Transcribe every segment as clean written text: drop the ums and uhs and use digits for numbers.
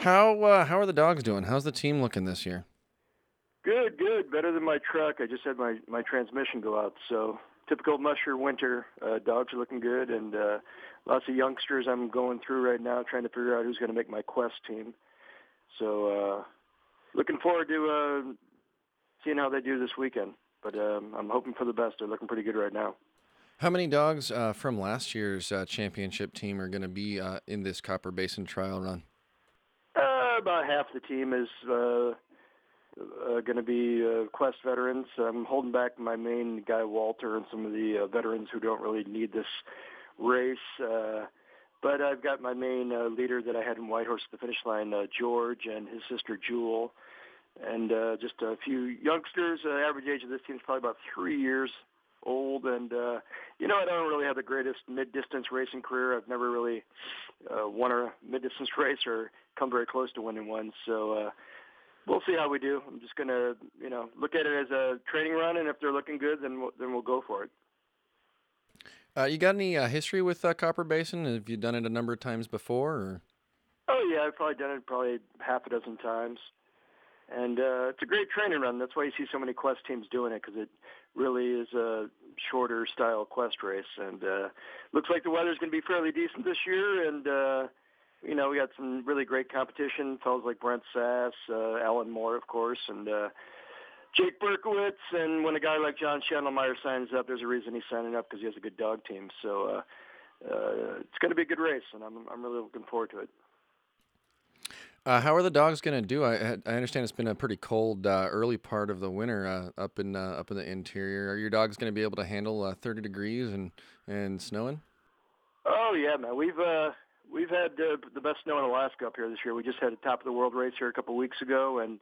How are the dogs doing? How's the team looking this year? Good, good. Better than my truck. I just had my transmission go out. So typical musher winter. Dogs are looking good, and lots of youngsters I'm going through right now, trying to figure out who's going to make my Quest team. So looking forward to seeing how they do this weekend. But I'm hoping for the best. They're looking pretty good right now. How many dogs from last year's championship team are going to be in this Copper Basin trial run? About half the team is going to be Quest veterans. I'm holding back my main guy Walter and some of the veterans who don't really need this race. But I've got my main leader that I had in Whitehorse at the finish line, George, and his sister Jewel, and just a few youngsters. Average age of this team is probably about 3 years old, and I don't really have the greatest mid-distance racing career. I've never really won a mid-distance race or come very close to winning one. So we'll see how we do. I'm just gonna, look at it as a training run, and if they're looking good, then we'll go for it. You got any history with Copper Basin? Have you done it a number of times before? Or? Oh yeah, I've probably done it probably half a dozen times. And it's a great training run. That's why you see so many Quest teams doing it, because it really is a shorter style Quest race. And looks like the weather's going to be fairly decent this year. And, we got some really great competition. Fellows like Brent Sass, Alan Moore, of course, and Jake Berkowitz. And when a guy like John Schandelmeyer signs up, there's a reason he's signing up, because he has a good dog team. So it's going to be a good race, and I'm really looking forward to it. How are the dogs going to do? I understand it's been a pretty cold early part of the winter up in the interior. Are your dogs going to be able to handle 30 degrees and snowing? Oh yeah, man. We've had the best snow in Alaska up here this year. We just had a top of the world race here a couple of weeks ago, and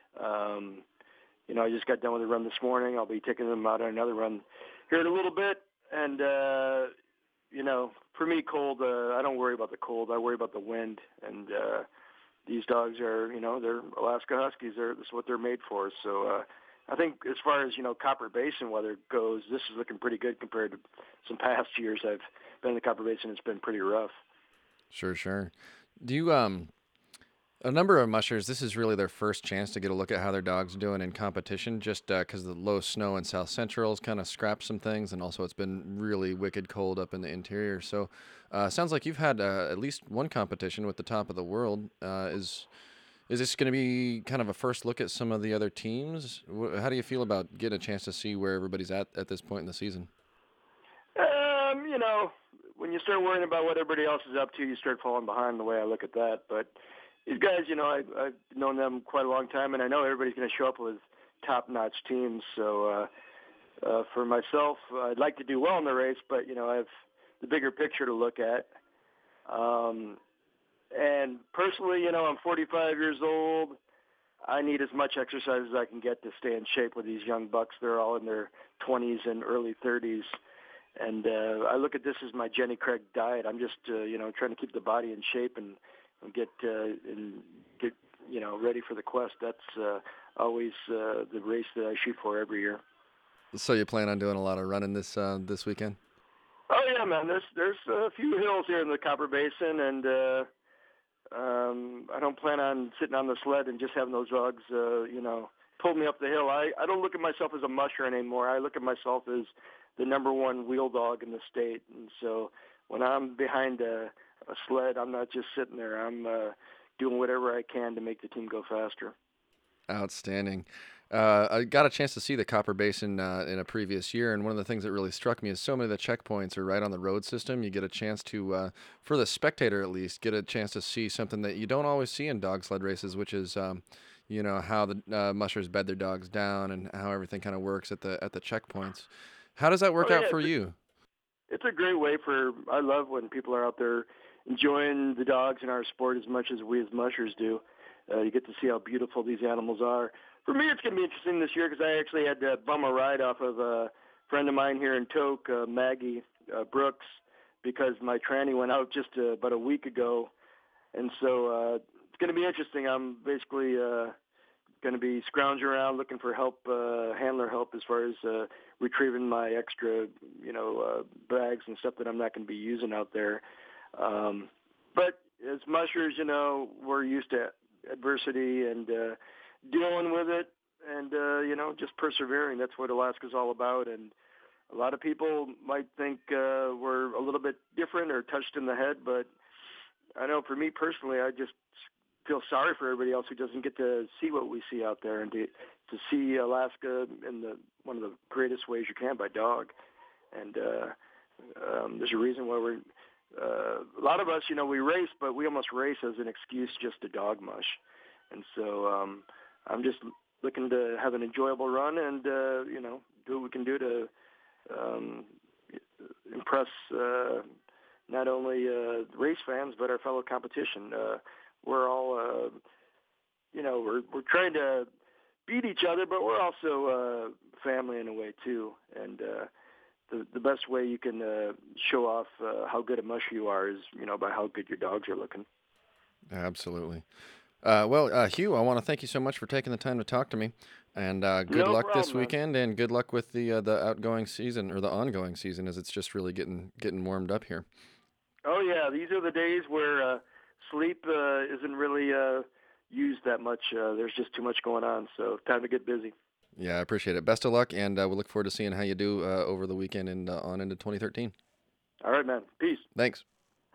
I just got done with a run this morning. I'll be taking them out on another run here in a little bit. And for me, cold. I don't worry about the cold. I worry about the wind. And these dogs are, they're Alaska Huskies. This is what they're made for. So I think as far as, Copper Basin weather goes, this is looking pretty good compared to some past years I've been in the Copper Basin. It's been pretty rough. Sure, sure. Do you A number of mushers, this is really their first chance to get a look at how their dog's doing in competition, just because the low snow in South Central has kind of scrapped some things, and also it's been really wicked cold up in the interior. So, sounds like you've had at least one competition with the top of the world. Is this going to be kind of a first look at some of the other teams? How do you feel about getting a chance to see where everybody's at this point in the season? When you start worrying about what everybody else is up to, you start falling behind the way I look at that. But these guys, I've known them quite a long time, and I know everybody's going to show up with top-notch teams. So for myself, I'd like to do well in the race, but, I have the bigger picture to look at. And personally, I'm 45 years old. I need as much exercise as I can get to stay in shape with these young bucks. They're all in their 20s and early 30s. And I look at this as my Jenny Craig diet. I'm just, trying to keep the body in shape and get ready for the Quest. That's always the race that I shoot for every year. So you plan on doing a lot of running this weekend? Oh yeah, man. There's a few hills here in the Copper Basin, and I don't plan on sitting on the sled and just having those dogs, pull me up the hill. I don't look at myself as a musher anymore. I look at myself as the number one wheel dog in the state. And so when I'm behind a sled, I'm not just sitting there. I'm doing whatever I can to make the team go faster. Outstanding. I got a chance to see the Copper Basin in a previous year, and one of the things that really struck me is so many of the checkpoints are right on the road system. You get a chance to, for the spectator at least, get a chance to see something that you don't always see in dog sled races, which is, how the mushers bed their dogs down and how everything kind of works at the checkpoints. How does that Oh work out yeah, for you? it's a great way for. I love when people are out there enjoying the dogs in our sport as much as we as mushers do. You get to see how beautiful these animals are. For me, it's going to be interesting this year because I actually had to bum a ride off of a friend of mine here in Tok, Maggie Brooks, because my tranny went out just about a week ago. And so it's going to be interesting. I'm basically going to be scrounging around looking for help, handler help as far as retrieving my extra, bags and stuff that I'm not going to be using out there. But as mushers, we're used to adversity and dealing with it, and just persevering. That's what Alaska's all about. And a lot of people might think we're a little bit different or touched in the head, but I know for me personally, I just feel sorry for everybody else who doesn't get to see what we see out there, and to see Alaska in one of the greatest ways you can, by dog. And there's a reason why we're a lot of us, we race, but we almost race as an excuse just to dog mush. And so I'm just looking to have an enjoyable run and do what we can do to impress not only race fans but our fellow competition. We're all we're trying to beat each other, but we're also family in a way too. And the best way you can show off how good a musher you are is by how good your dogs are looking. Absolutely. Hugh, I want to thank you so much for taking the time to talk to me, and good No luck problem, this man. weekend, and good luck with the outgoing season, or the ongoing season, as it's just really getting warmed up here. Oh yeah, these are the days where sleep isn't really used that much. There's just too much going on, so time to get busy. Yeah, I appreciate it. Best of luck, and we look forward to seeing how you do over the weekend and on into 2013. All right, man. Peace. Thanks.